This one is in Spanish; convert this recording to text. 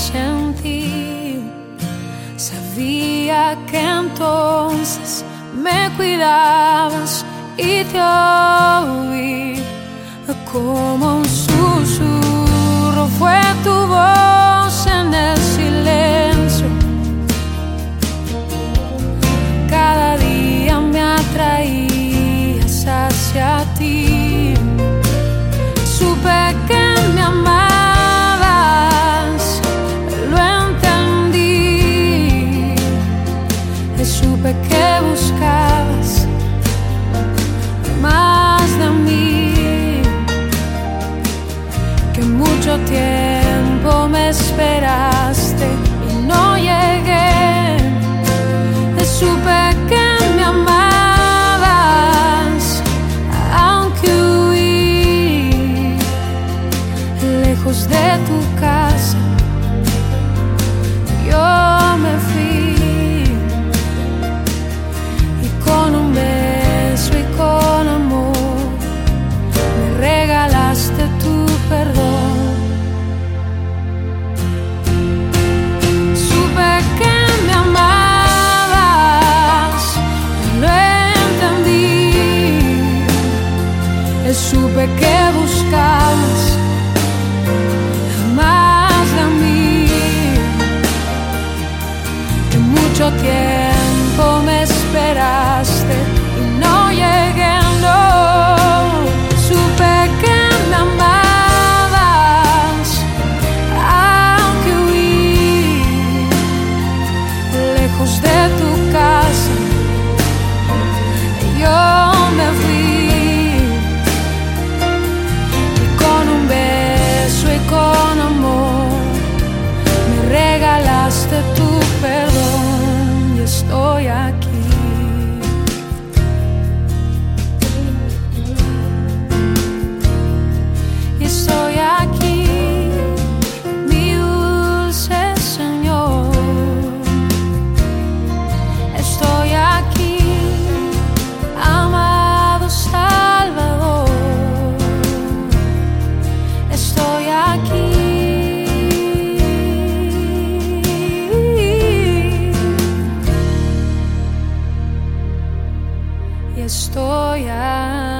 sentí. Sabía que entonces me cuidabas y te oí como un susurro. Fue tu voz en el silencio. Cada día me atraías hacia ti. Supe que me amabas, lo entendí. Supe que buscabas más de mí, que mucho tiempo me esperaste y no llegué. Supe que me amabas, aunque huí lejos de tu casa. Yo me fui y con un beso y con amor me regalaste tu perdón. Supe que me amabas, lo entendí. Supe que buscabas más de mí, que mucho tiempo me esperaste y no llegué, no. Supe que me amabas, aunque huí lejos de tu casa. Yo me fui y con un beso y con amor me regalaste tu perdón y estoy aquí. Y estoy aquí, mi dulce Señor. Estoy aquí, amado Salvador. Estoy aquí. Y estoy aquí.